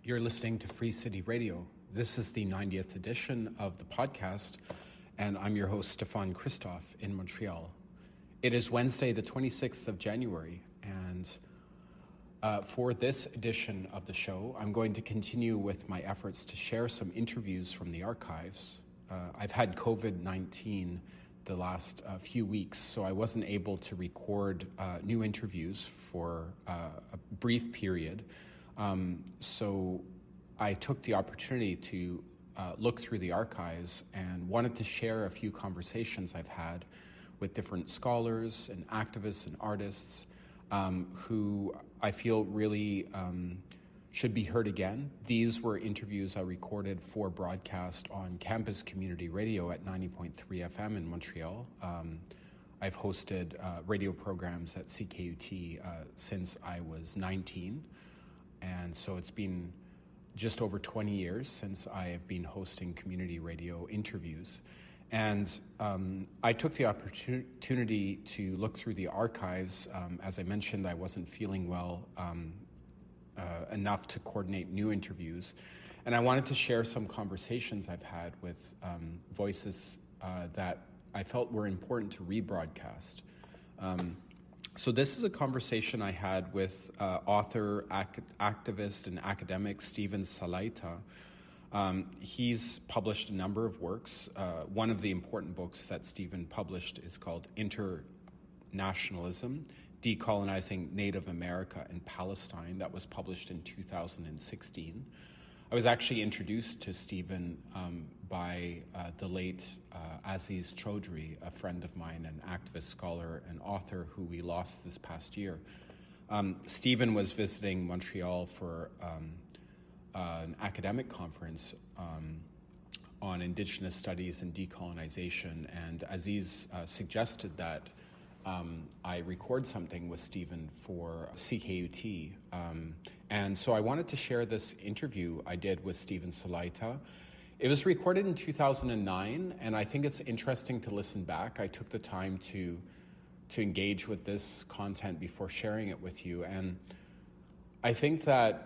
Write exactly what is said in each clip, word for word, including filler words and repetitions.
You're listening to Free City Radio. This is the ninetieth edition of the podcast, and I'm your host, Stefan Christophe in Montreal. It is Wednesday, the twenty-sixth of January, and uh, for this edition of the show, I'm going to continue with my efforts to share some interviews from the archives. Uh, I've had covid nineteen the last uh, few weeks, so I wasn't able to record uh, new interviews for uh, a brief period. Um, so I took the opportunity to uh, look through the archives and wanted to share a few conversations I've had with different scholars and activists and artists um, who I feel really um, should be heard again. These were interviews I recorded for broadcast on campus community radio at ninety point three F M in Montreal. Um, I've hosted uh, radio programs at C K U T uh, since I was nineteen. And so it's been just over twenty years since I have been hosting community radio interviews. And um, I took the opportunity to look through the archives. Um, as I mentioned, I wasn't feeling well um, uh, enough to coordinate new interviews. And I wanted to share some conversations I've had with um, voices uh, that I felt were important to rebroadcast. Um, So this is a conversation I had with uh, author, ac- activist, and academic Steven Salaita. Um, he's published a number of works. Uh, one of the important books that Steven published is called Internationalism, Decolonizing Native America and Palestine. That was published in two thousand sixteen. I was actually introduced to Steven um, by uh, the late uh, Aziz Chaudhry, a friend of mine, an activist, scholar, and author who we lost this past year. Um, Steven was visiting Montreal for um, uh, an academic conference um, on Indigenous studies and decolonization, and Aziz uh, suggested that Um, I record something with Steven for C K U T. Um, and so I wanted to share this interview I did with Steven Salaita. It was recorded in two thousand nine, and I think it's interesting to listen back. I took the time to to engage with this content before sharing it with you. And I think that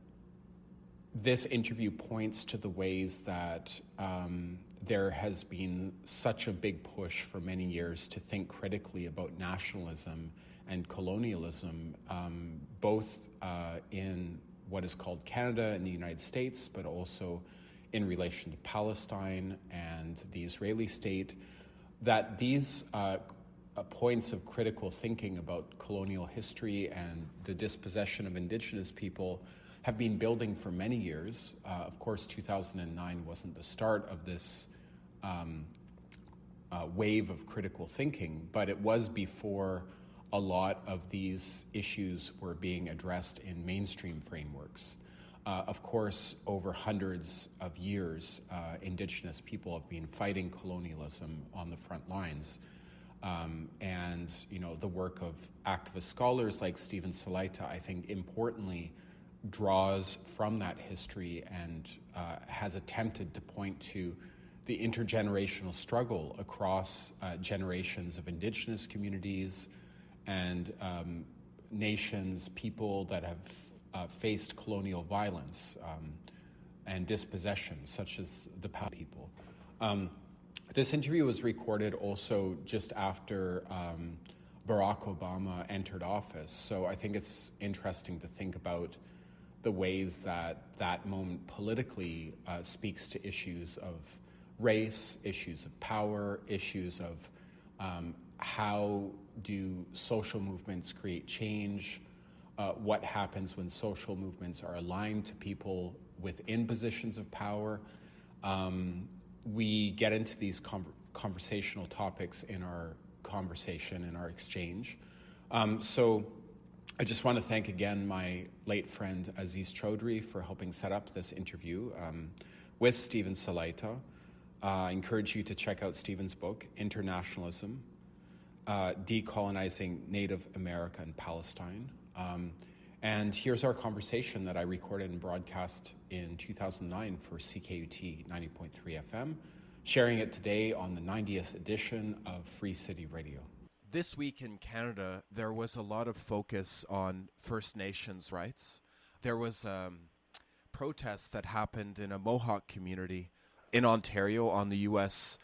this interview points to the ways that um, there has been such a big push for many years to think critically about nationalism and colonialism, um, both uh, in what is called Canada and the United States, but also in relation to Palestine and the Israeli state, that these uh, points of critical thinking about colonial history and the dispossession of Indigenous people have been building for many years. Uh, of course, two thousand nine wasn't the start of this um, uh, wave of critical thinking, but it was before a lot of these issues were being addressed in mainstream frameworks. Uh, of course, over hundreds of years, uh, Indigenous people have been fighting colonialism on the front lines. Um, and, you know, the work of activist scholars like Steven Salaita, I think, importantly, draws from that history and uh, has attempted to point to the intergenerational struggle across uh, generations of Indigenous communities and um, nations, people that have uh, faced colonial violence um, and dispossession, such as the Pali people. Um, this interview was recorded also just after um, Barack Obama entered office, so I think it's interesting to think about the ways that that moment politically uh, speaks to issues of race, issues of power, issues of um, how do social movements create change, uh, what happens when social movements are aligned to people within positions of power. Um, we get into these con- conversational topics in our conversation, in our exchange. Um, so I just want to thank again my late friend Aziz Chaudhry for helping set up this interview um, with Steven Salaita. Uh, I encourage you to check out Steven's book, Internationalism, uh, Decolonizing Native America and Palestine. Um, and here's our conversation that I recorded and broadcast in two thousand nine for C K U T ninety point three F M, sharing it today on the ninetieth edition of Free City Radio. This week in Canada, there was a lot of focus on First Nations rights. There was um, protests that happened in a Mohawk community in Ontario on the U S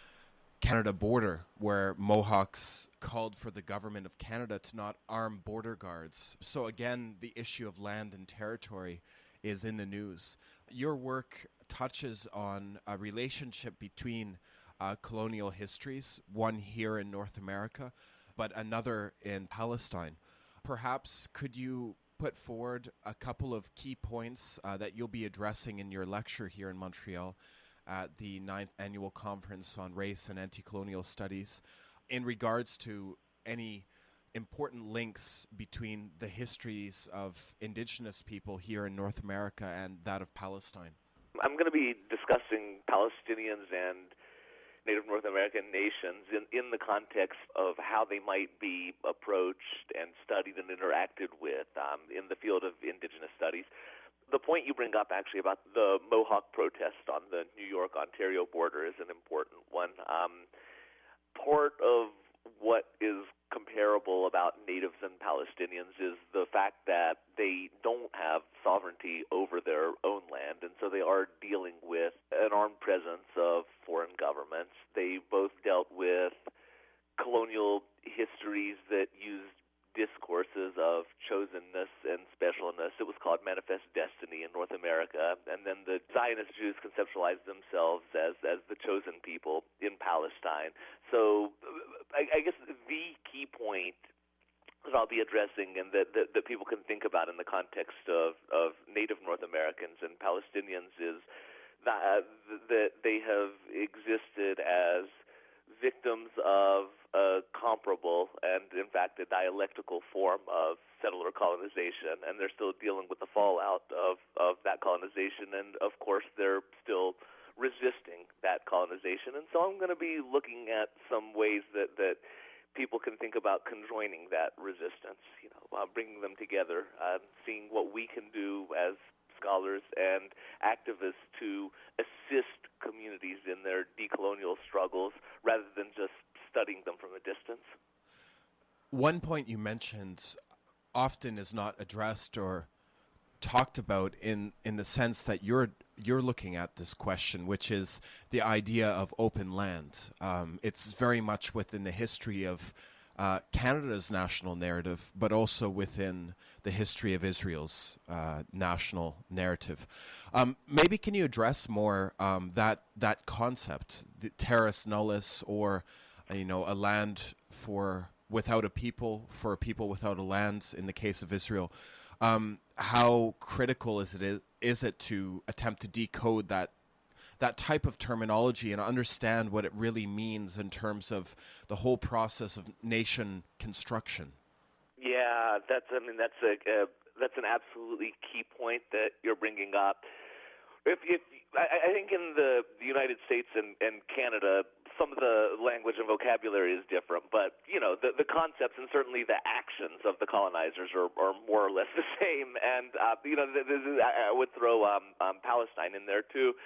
Canada border, where Mohawks called for the government of Canada to not arm border guards. So again, the issue of land and territory is in the news. Your work touches on a relationship between uh, colonial histories, one here in North America, but another in Palestine. Perhaps could you put forward a couple of key points uh, that you'll be addressing in your lecture here in Montreal at the ninth Annual Conference on Race and Anti-Colonial Studies in regards to any important links between the histories of Indigenous people here in North America and that of Palestine? I'm going to be discussing Palestinians and Native North American nations in, in the context of how they might be approached and studied and interacted with um, in the field of Indigenous studies. The point you bring up, actually, about the Mohawk protest on the New York-Ontario border is an important one. Um, part of what is comparable about natives and Palestinians is the fact that they don't have sovereignty over their own land, and so they are dealing with an armed presence of foreign governments. They both dealt with colonial histories that used discourses of chosenness and specialness. It was called Manifest Destiny in North America, and then the Zionist Jews conceptualized themselves as, as the chosen people in Palestine. So I, I guess the key point that I'll be addressing and that, that, that people can think about in the context of, of Native North Americans and Palestinians is that, that they have existed as victims of a comparable and, in fact, a dialectical form of settler colonization, and they're still dealing with the fallout of, of that colonization, and, of course, they're still resisting that colonization. And so I'm going to be looking at some ways that, that people can think about conjoining that resistance, you know, uh, bringing them together, uh, seeing what we can do as scholars and activists to assist communities in their decolonial struggles rather than just studying them from a distance. One point you mentioned often is not addressed or talked about in, in the sense that you're you're looking at this question, which is the idea of open land. Um, it's very much within the history of Uh, Canada's national narrative, but also within the history of Israel's uh, national narrative. Um, maybe can you address more um, that that concept, the terrace nullis, or uh, you know, a land for without a people, for a people without a land. In the case of Israel, um, how critical is it is, is it to attempt to decode that? that type of terminology and understand what it really means in terms of the whole process of nation construction? Yeah, that's I mean that's a uh, that's an absolutely key point that you're bringing up. If, if I, I think in the, the United States and, and Canada, some of the language and vocabulary is different, but you know the, the concepts and certainly the actions of the colonizers are, are more or less the same. And uh, you know, this is, I would throw um, um, Palestine in there too.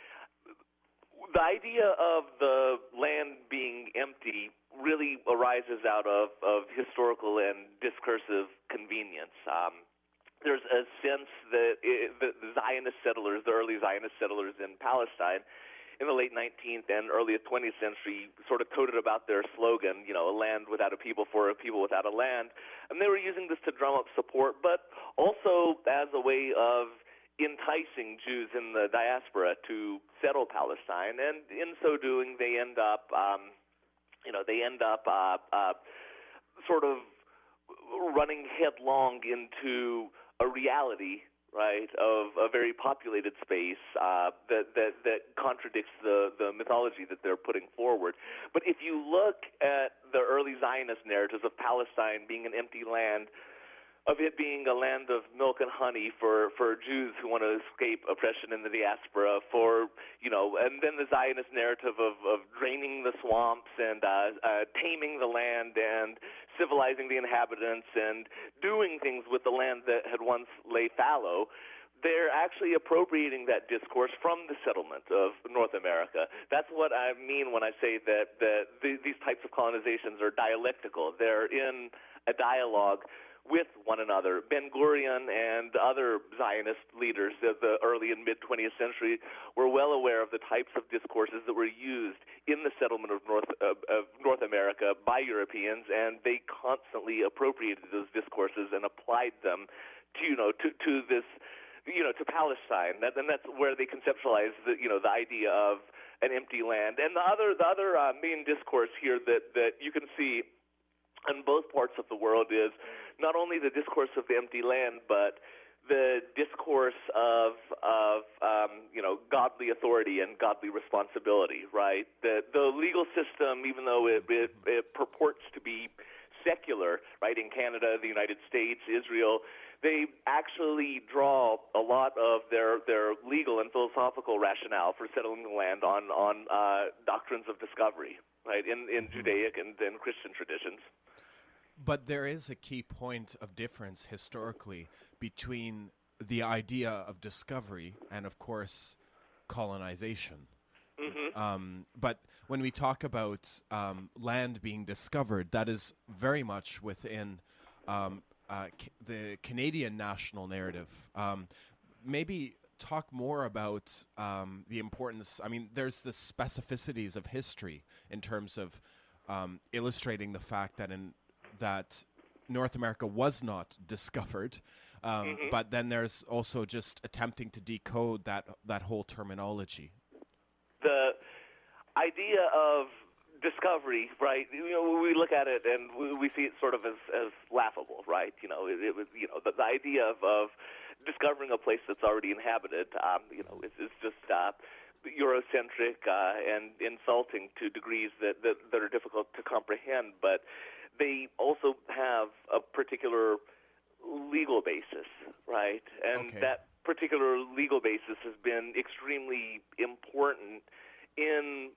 The idea of the land being empty really arises out of, of historical and discursive convenience. Um, there's a sense that it, the Zionist settlers, the early Zionist settlers in Palestine in the late nineteenth and early twentieth century sort of toted about their slogan, you know, a land without a people for a people without a land. And they were using this to drum up support, but also as a way of enticing Jews in the diaspora to settle Palestine, and in so doing, they end up, um, you know, they end up uh, uh, sort of running headlong into a reality, right, of a very populated space uh, that, that that contradicts the the mythology that they're putting forward. But if you look at the early Zionist narratives of Palestine being an empty land, of it being a land of milk and honey for, for Jews who want to escape oppression in the diaspora, for, you know, and then the Zionist narrative of, of draining the swamps and uh, uh, taming the land and civilizing the inhabitants and doing things with the land that had once lay fallow. they're actually appropriating that discourse from the settlement of North America. That's what I mean when I say that, that the, these types of colonizations are dialectical. They're in a dialogue with one another. Ben-Gurion and other Zionist leaders of the early and mid-twentieth century were well aware of the types of discourses that were used in the settlement of North, uh, of North America by Europeans, and they constantly appropriated those discourses and applied them to, you know, to, to this you know, to Palestine, that, and that's where they conceptualize the, you know, the idea of an empty land. And the other, the other uh, main discourse here that, that you can see in both parts of the world is not only the discourse of the empty land, but the discourse of, of um, you know, godly authority and godly responsibility, right? The, the legal system, even though it, it, it purports to be secular, right, in Canada, the United States, Israel, they actually draw a lot of their, their legal and philosophical rationale for settling the land on, on uh, doctrines of discovery, right, in, in mm-hmm. Judaic and, and Christian traditions. But there is a key point of difference historically between the idea of discovery and, of course, colonization. Mm-hmm. Um, but when we talk about um, land being discovered, that is very much within um, uh, ca- the Canadian national narrative. Um, maybe talk more about um, the importance. I mean, there's the specificities of history in terms of um, illustrating the fact that in that North America was not discovered, um, mm-hmm. but then there's also just attempting to decode that that whole terminology. The idea of discovery, right? You know, we look at it and we, we see it sort of as, as laughable, right? You know, it, it was, you know, the, the idea of, of discovering a place that's already inhabited, um, you know, it's, it's just uh, Eurocentric uh, and insulting to degrees that, that that are difficult to comprehend. But they also have a particular legal basis, right? And okay. that particular legal basis has been extremely important in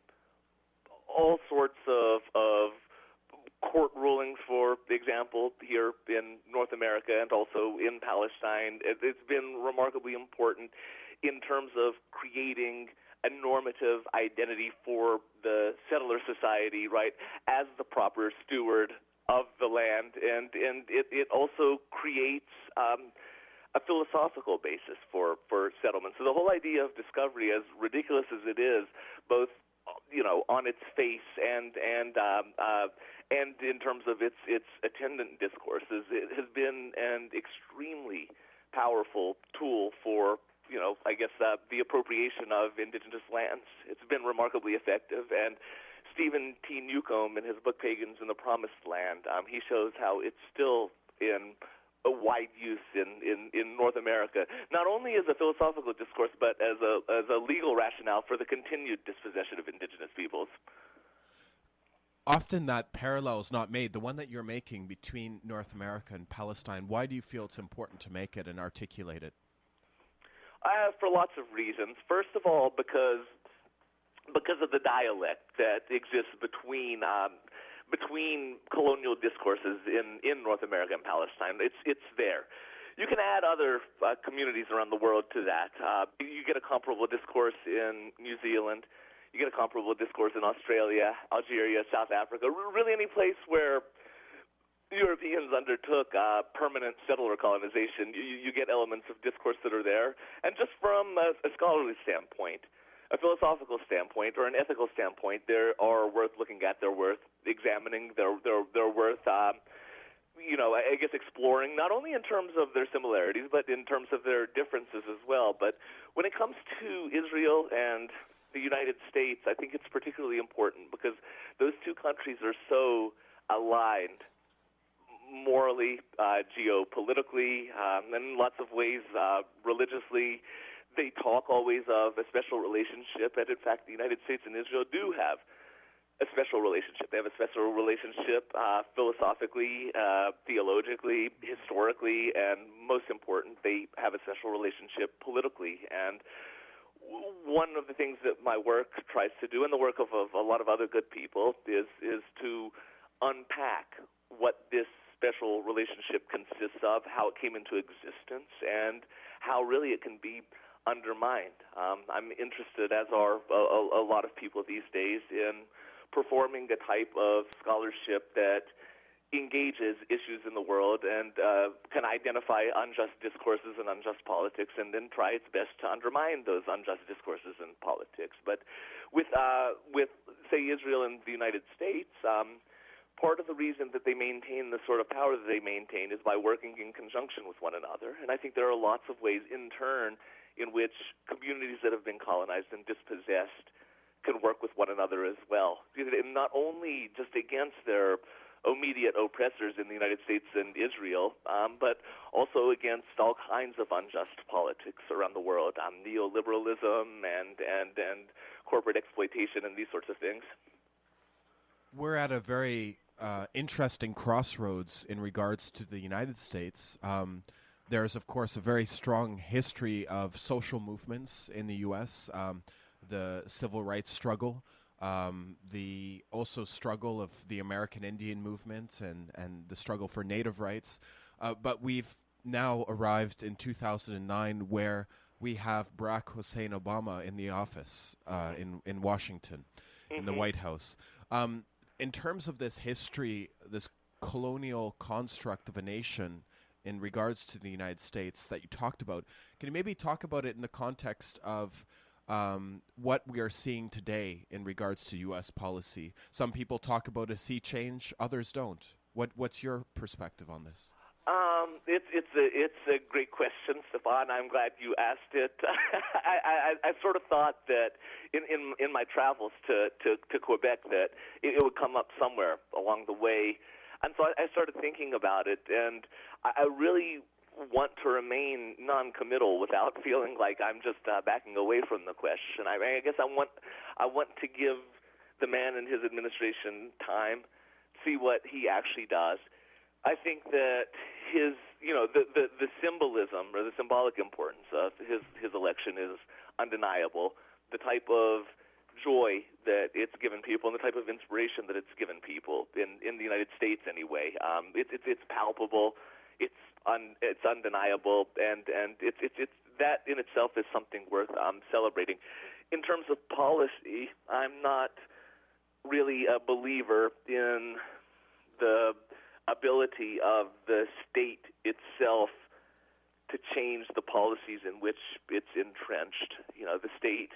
all sorts of, of court rulings, for example, here in North America and also in Palestine. It, it's been remarkably important in terms of creating a normative identity for the settler society, right, as the proper steward of the land. And, and it, it also creates um, a philosophical basis for, for settlement. So the whole idea of discovery, as ridiculous as it is, both you know, on its face and and um, uh, and in terms of its its attendant discourses, it has been an extremely powerful tool for, you know, I guess uh, the appropriation of indigenous lands. It's been remarkably effective, and Stephen T. Newcomb, in his book Pagans in the Promised Land, um, he shows how it's still in a wide use in, in, in North America, not only as a philosophical discourse, but as a as a legal rationale for the continued dispossession of indigenous peoples. Often that parallel is not made. The one that you're making between North America and Palestine, why do you feel it's important to make it and articulate it? Uh, for lots of reasons. First of all, because because of the dialect that exists between um, between colonial discourses in, in North America and Palestine. It's it's there. You can add other uh, communities around the world to that. Uh, you get a comparable discourse in New Zealand. You get a comparable discourse in Australia, Algeria, South Africa, really any place where Europeans undertook uh, permanent settler colonization. You, you get elements of discourse that are there. And just from a, a scholarly standpoint, a philosophical standpoint or an ethical standpoint, they are worth looking at. They're worth examining. They're they're they're worth um, you know I guess exploring, not only in terms of their similarities but in terms of their differences as well. But when it comes to Israel and the United States, I think it's particularly important because those two countries are so aligned morally, uh, geopolitically, um, and in lots of ways uh, religiously. They talk always of a special relationship, and in fact, the United States and Israel do have a special relationship. They have a special relationship uh, philosophically, uh, theologically, historically, and most important, they have a special relationship politically. And one of the things that my work tries to do, and the work of, of a lot of other good people, is is to unpack what this special relationship consists of, how it came into existence, and how really it can be undermined. Um, I'm interested, as are a, a lot of people these days, in performing a type of scholarship that engages issues in the world and uh, can identify unjust discourses and unjust politics, and then try its best to undermine those unjust discourses and politics. But with, uh, with say, Israel and the United States, um, part of the reason that they maintain the sort of power that they maintain is by working in conjunction with one another. And I think there are lots of ways, in turn, in which communities that have been colonized and dispossessed can work with one another as well. Not only just against their immediate oppressors in the United States and Israel, um, but also against all kinds of unjust politics around the world, um, neoliberalism and, and, and corporate exploitation and these sorts of things. We're at a very uh, interesting crossroads in regards to the United States. Um, there's, of course, a very strong history of social movements in the U S, um, the civil rights struggle, Um, the also struggle of the American Indian movement and, and the struggle for Native rights. Uh, but we've now arrived in two thousand nine where we have Barack Hussein Obama in the office uh, in, in Washington, mm-hmm. in the White House. Um, in terms of this history, this colonial construct of a nation in regards to the United States that you talked about, can you maybe talk about it in the context of Um, what we are seeing today in regards to U S policy? Some people talk about a sea change, others don't. What, what's your perspective on this? Um, it's it's a it's a great question, Stefan. I'm glad you asked it. I, I, I sort of thought that in, in, in my travels to, to, to Quebec that it, it would come up somewhere along the way, and so I, I started thinking about it, and I, I really want to remain non-committal without feeling like I'm just uh, backing away from the question. I, I guess I want I want to give the man and his administration time, see what he actually does. I think that his, you know, the, the, the symbolism or the symbolic importance of his, his election is undeniable. The type of joy that it's given people and the type of inspiration that it's given people in, in the United States anyway. Um, it, it, it's palpable. It's un, it's undeniable, and and it's it's it's that in itself is something worth um, celebrating. In terms of policy, I'm not really a believer in the ability of the state itself to change the policies in which it's entrenched. You know, the state.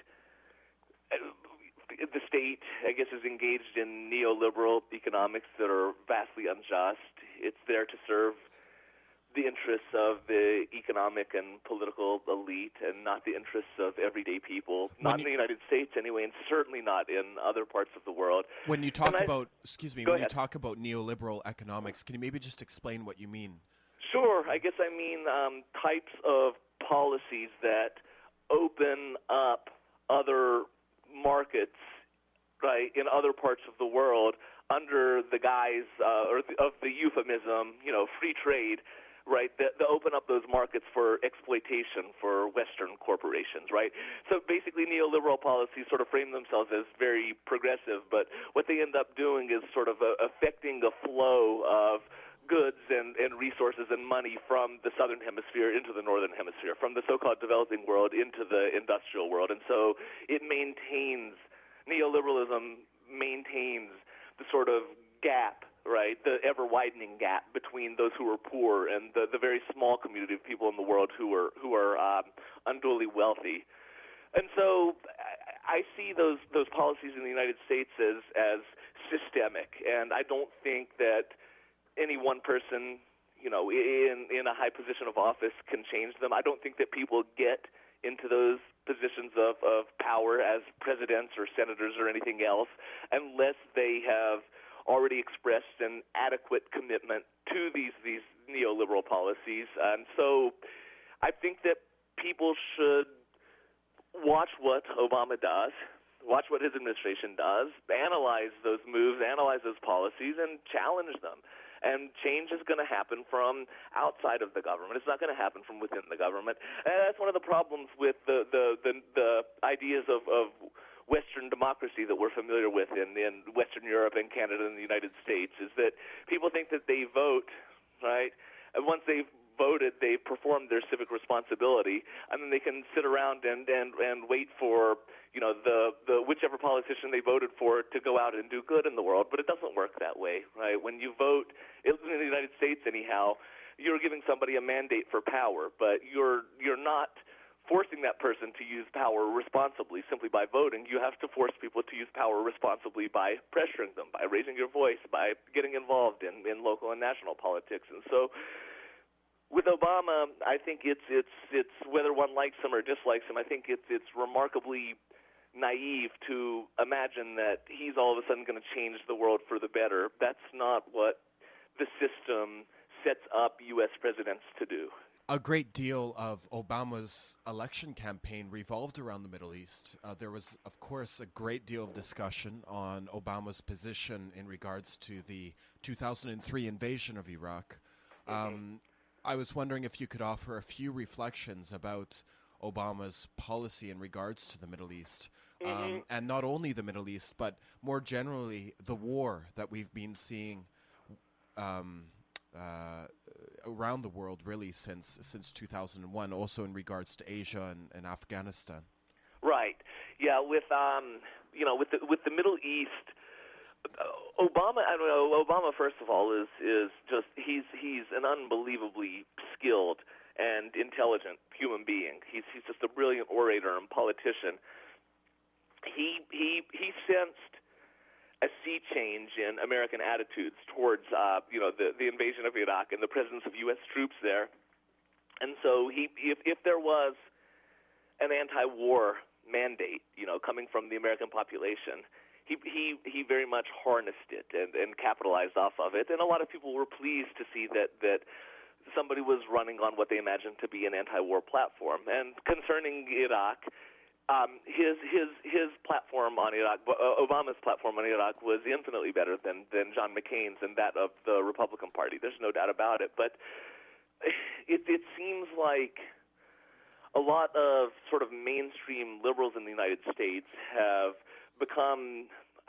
The state, I guess, is engaged in neoliberal economics that are vastly unjust. It's there to serve the interests of the economic and political elite and not the interests of everyday people, not when in the United States anyway, and certainly not in other parts of the world. When you talk I, about, excuse me, when ahead. you talk about neoliberal economics, can you maybe just explain what you mean? Sure. I guess I mean um, types of policies that open up other markets, right, in other parts of the world under the guise uh, or the, of the euphemism, you know, free trade, right, that, that open up those markets for exploitation for Western corporations, right? So basically neoliberal policies sort of frame themselves as very progressive, but what they end up doing is sort of a, affecting a flow of goods and, and resources and money from the southern hemisphere into the northern hemisphere, from the so-called developing world into the industrial world. And so it maintains, neoliberalism maintains the sort of gap, right, the ever-widening gap between those who are poor and the, the very small community of people in the world who are who are um, unduly wealthy. And so I, I see those those policies in the United States as as systemic, and I don't think that any one person, you know, in in a high position of office can change them. I don't think that people get into those positions of, of power as presidents or senators or anything else unless they have already expressed an adequate commitment to these these neoliberal policies. And so I think that people should watch what Obama does, watch what his administration does, analyze those moves, analyze those policies, and challenge them. And change is going to happen from outside of the government. It's not going to happen from within the government. And that's one of the problems with the the, the, the ideas of, of Western democracy that we're familiar with in, in Western Europe and Canada and the United States, is that people think that they vote right? And once they've voted, they've performed their civic responsibility, and then they can sit around and, and, and wait for, you know, the, the whichever politician they voted for to go out and do good in the world. But it doesn't work that way, right? When you vote, in the United States anyhow, you're giving somebody a mandate for power, but you're you're not forcing that person to use power responsibly simply by voting. You have to force people to use power responsibly by pressuring them, by raising your voice, by getting involved in, in local and national politics. And so with Obama, I think it's it's it's whether one likes him or dislikes him, I think it's it's remarkably naive to imagine that he's all of a sudden going to change the world for the better. That's not what the system sets up U S presidents to do. A great deal of Obama's election campaign revolved around the Middle East. Uh, there was, of course, a great deal of discussion on Obama's position in regards to the two thousand three invasion of Iraq. Um, mm-hmm. I was wondering if you could offer a few reflections about Obama's policy in regards to the Middle East, um, mm-hmm. and not only the Middle East, but more generally the war that we've been seeing um, uh, around the world, really, since since two thousand one, also in regards to Asia and, and Afghanistan. Right. Yeah. With um, you know, with the with the Middle East. Obama, I don't know. Obama, first of all, is is just he's he's an unbelievably skilled and intelligent human being. He's he's just a brilliant orator and politician. He he he sensed a sea change in American attitudes towards uh, you know the the invasion of Iraq and the presence of U S troops there, and so he if if there was an anti-war mandate, you know, coming from the American population. He, he he very much harnessed it and, and capitalized off of it, and a lot of people were pleased to see that, that somebody was running on what they imagined to be an anti-war platform. And concerning Iraq, um, his his his platform on Iraq, uh, Obama's platform on Iraq, was infinitely better than, than John McCain's and that of the Republican Party. There's no doubt about it. But it it seems like a lot of sort of mainstream liberals in the United States have become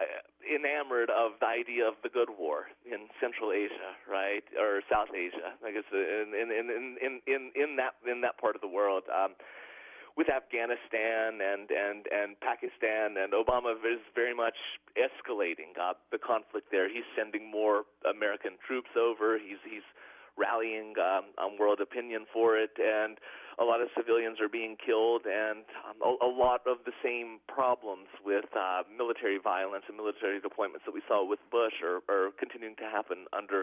enamored of the idea of the good war in Central Asia, right, or South Asia, I guess, in in in in in, in that in that part of the world, um, with Afghanistan and and and Pakistan, and Obama is very much escalating uh, the conflict there. He's sending more American troops over. He's he's rallying um, on world opinion for it, and a lot of civilians are being killed, and um, a, a lot of the same problems with uh, military violence and military deployments that we saw with Bush are, are continuing to happen under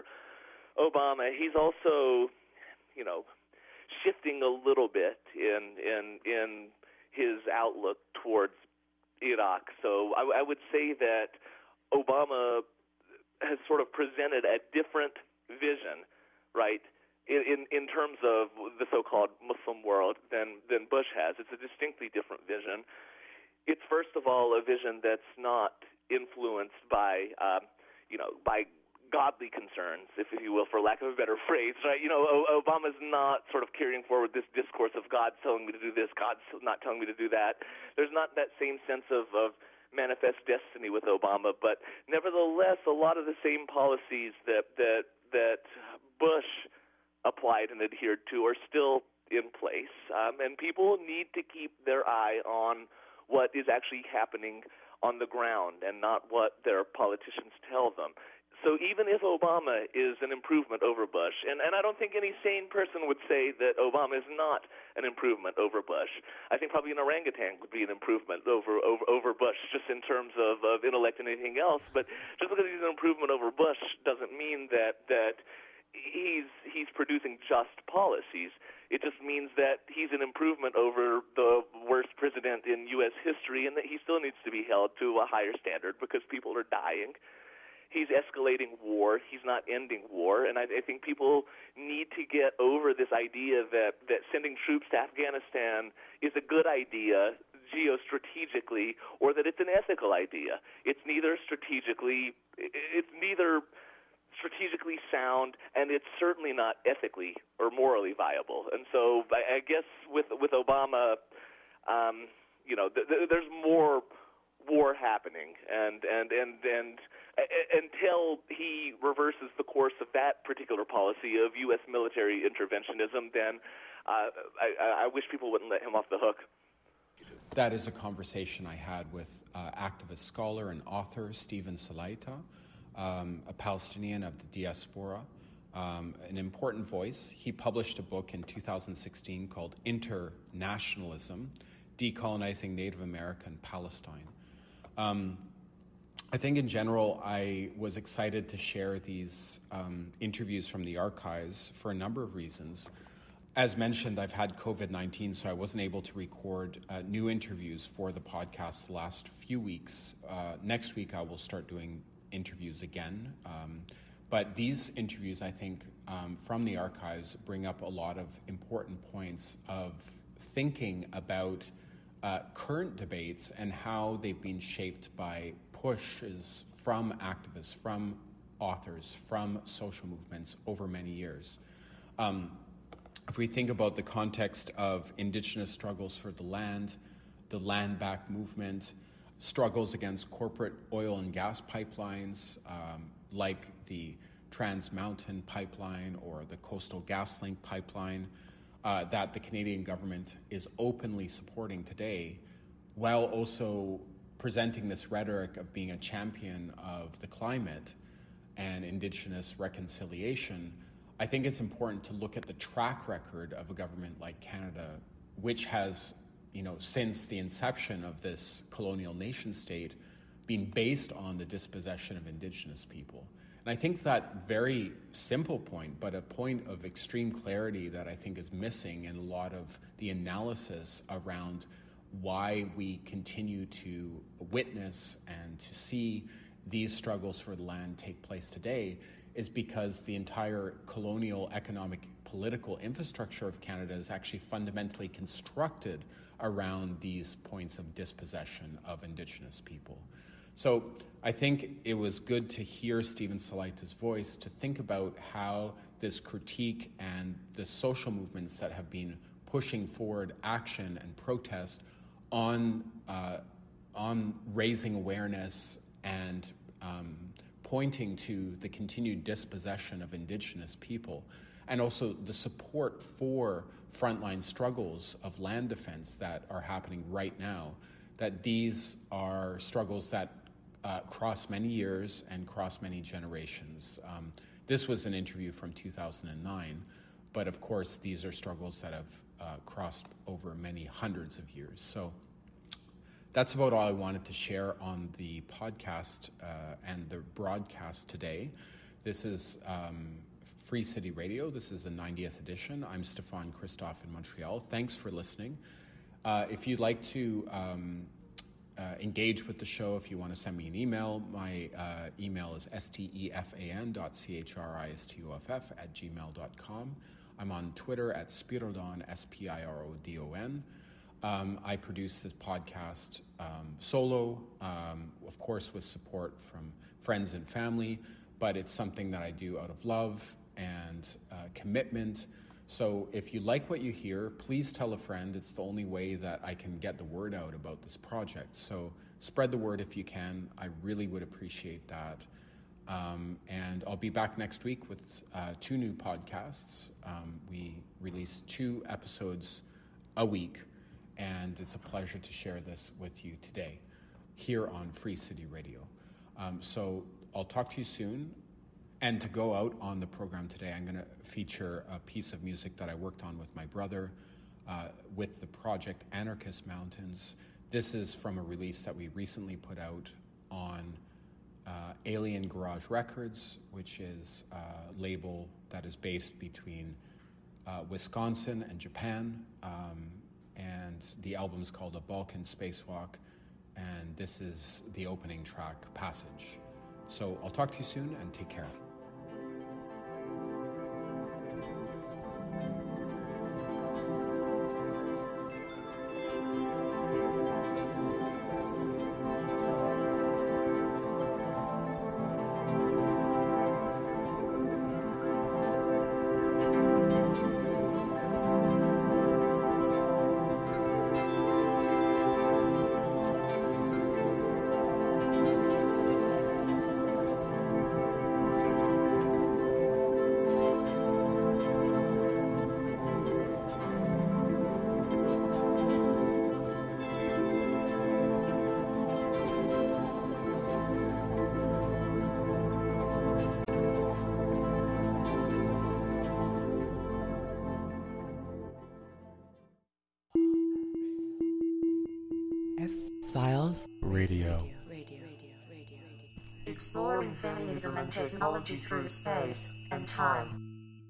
Obama. He's also, you know, shifting a little bit in in in his outlook towards Iraq. So I, I would say that Obama has sort of presented a different vision, right, in, in, in terms of the so-called Muslim world than, than Bush has. It's a distinctly different vision. It's, first of all, a vision that's not influenced by, um, you know, by godly concerns, if you will, for lack of a better phrase, right? You know, o- Obama's not sort of carrying forward this discourse of God's telling me to do this, God's not telling me to do that. There's not that same sense of, of manifest destiny with Obama, but nevertheless, a lot of the same policies that that that Bush applied and adhered to are still in place, um, and people need to keep their eye on what is actually happening on the ground and not what their politicians tell them. So even if Obama is an improvement over Bush, and, and I don't think any sane person would say that Obama is not an improvement over Bush. I think probably an orangutan would be an improvement over over, over Bush, just in terms of, of intellect and anything else. But just because he's an improvement over Bush doesn't mean that that he's he's producing just policies. It just means that he's an improvement over the worst president in U S history, and that he still needs to be held to a higher standard because people are dying. He's escalating war. He's not ending war. And I, I think people need to get over this idea that, that sending troops to Afghanistan is a good idea geostrategically, or that it's an ethical idea. It's neither strategically, it's neither strategically sound, and it's certainly not ethically or morally viable. And so I, I guess with with Obama, um, you know, th- th- there's more war happening, and and and and until he reverses the course of that particular policy of U S military interventionism, then uh, I, I wish people wouldn't let him off the hook. That is a conversation I had with uh, activist scholar and author Steven Salaita, um, a Palestinian of the diaspora, um, an important voice. He published a book in two thousand sixteen called Internationalism, Decolonizing Native America and Palestine. Um, I think in general, I was excited to share these um, interviews from the archives for a number of reasons. As mentioned, I've had COVID nineteen, so I wasn't able to record uh, new interviews for the podcast the last few weeks. Uh, next week, I will start doing interviews again. Um, but these interviews, I think, um, from the archives bring up a lot of important points of thinking about uh, current debates and how they've been shaped by pushes from activists, from authors, from social movements over many years. Um, if we think about the context of Indigenous struggles for the land, the land back movement, struggles against corporate oil and gas pipelines, um, like the Trans Mountain Pipeline or the Coastal GasLink pipeline, uh, that the Canadian government is openly supporting today, while also presenting this rhetoric of being a champion of the climate and Indigenous reconciliation, I think it's important to look at the track record of a government like Canada, which has, you know, since the inception of this colonial nation state, been based on the dispossession of Indigenous people. And I think that very simple point, but a point of extreme clarity that I think is missing in a lot of the analysis around why we continue to witness and to see these struggles for the land take place today, is because the entire colonial economic political infrastructure of Canada is actually fundamentally constructed around these points of dispossession of Indigenous people. So I think it was good to hear Steven Salaita's voice, to think about how this critique and the social movements that have been pushing forward action and protest on uh, on raising awareness and um, pointing to the continued dispossession of Indigenous people, and also the support for frontline struggles of land defense that are happening right now, that these are struggles that uh, cross many years and cross many generations. Um, this was an interview from two thousand nine, but of course these are struggles that have uh, crossed over many hundreds of years. So that's about all I wanted to share on the podcast uh, and the broadcast today. This is um, Free City Radio. This is the ninetieth edition. I'm Stéphane Christophe in Montreal. Thanks for listening. Uh, if you'd like to um, uh, engage with the show, if you want to send me an email, my uh, email is stefan dot christoff at gmail dot com. I'm on Twitter at Spirodon, S P I R O D O N. Um, I produce this podcast um, solo, um, of course with support from friends and family, but it's something that I do out of love and uh, commitment. So if you like what you hear, please tell a friend. It's the only way that I can get the word out about this project. So spread the word if you can. I really would appreciate that. Um, and I'll be back next week with uh, two new podcasts. Um, we release two episodes a week, and it's a pleasure to share this with you today here on Free City Radio. Um, so I'll talk to you soon. And to go out on the program today, I'm going to feature a piece of music that I worked on with my brother uh, with the project Anarchist Mountains. This is from a release that we recently put out on uh, Alien Garage Records, which is a label that is based between uh, Wisconsin and Japan. Um, and the album's called A Balkan Spacewalk, and this is the opening track, Passage. So I'll talk to you soon, and take care. Files Radio. Radio. Radio. Exploring feminism and technology through space and time.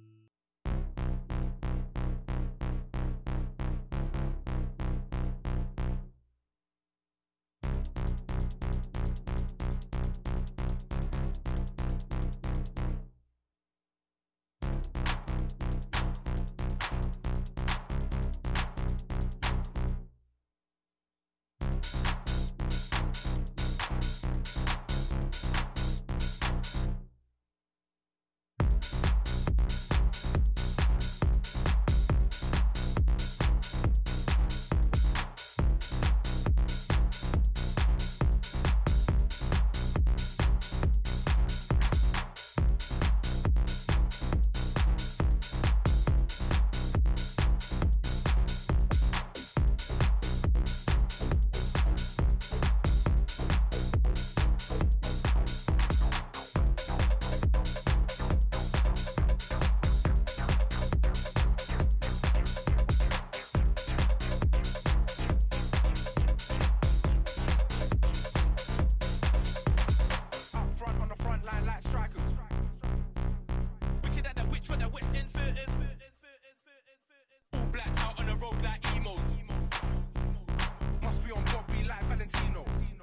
All blacked out on the road like emos. Must be on Bobby like Valentino.